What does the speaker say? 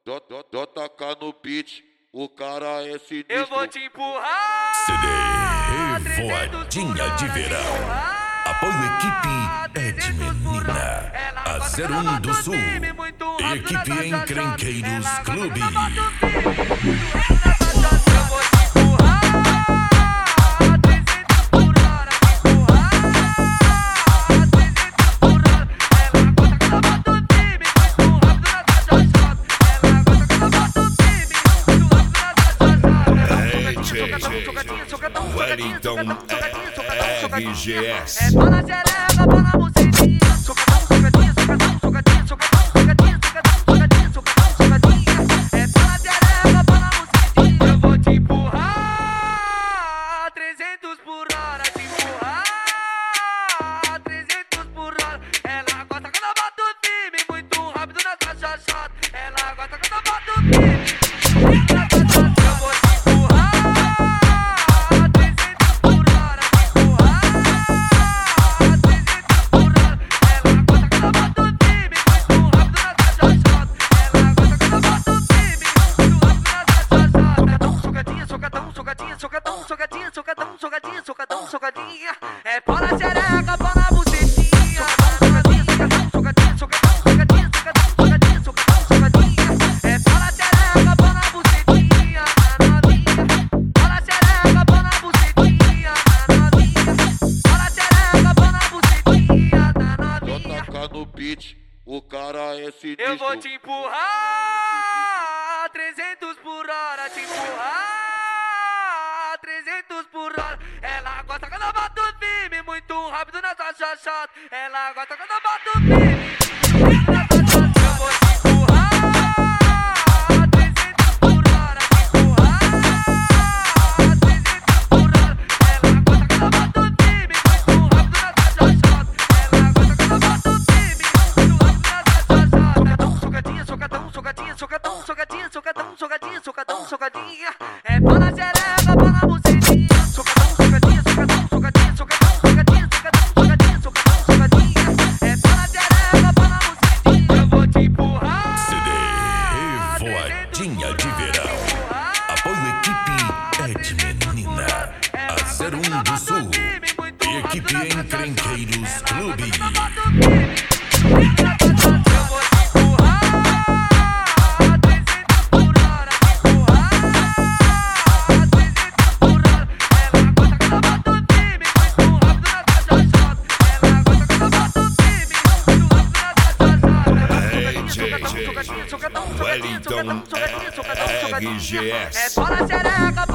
Dó tacar no beat, o cara é sinistro. Eu vou te empurrar. CD Revoadinha de Verão. Apoio equipe é de menina. A 01 do Sul. Equipe Encrenqueiros Clube. Wellington RGS. É bola xereca, bola bucetinha. Socadão, socadinha, socadão, socadinha, socadão, socadinha, socadão, socadinha, socadão, socadinha. É bola xereca, bola bucetinha. Eu vou te empurrar 300 por hora, te empurrar 300 por hora. Ela gosta quando eu boto firme, muito rápido nessa chachota. Ela gosta quando eu boto firme. Socadinha, é bola xereca, bola bucetinha. Socadinha, socadinha, socadão, socadinha, socadão, socadinha, socadão, socadinha. É bola xereca, bola bucetinha, na novinha. Bola xereca, bola bucetinha, na novinha. Bola xereca, bola bucetinha, na novinha. Dó tacar no beat, o cara é sinistro. Eu vou te empurrar 300 por hora, te empurrar 300 por hora. Ela gosta quando eu boto firme, muito rápido nessa chachota. Ela gosta quando eu boto firme. Eu vou te empurrar 300 por hora, te empurrar 300 por hora. Ela gosta quando eu boto firme, muito rápido nessa chachota. Ela gosta quando eu boto firme, muito rápido nessa chachota. Socadinha, socadão, socadinha, socadão, socadinha, socadão, socadinha, socadão, socadinha. É bola xereca, bola bucetinha. Socadão, socadinha, socadão, socadinha, socadão, socadinha, socadão, socadinha, socadão, socadinha. É bola xereca, bola bucetinha. Eu vou te empurrar. CD Revoadinha de Verão. Apoio equipe é de menina. A 01 do Sul. Equipe Encrenqueiros Clube. Wellington RGS. É bola xereca,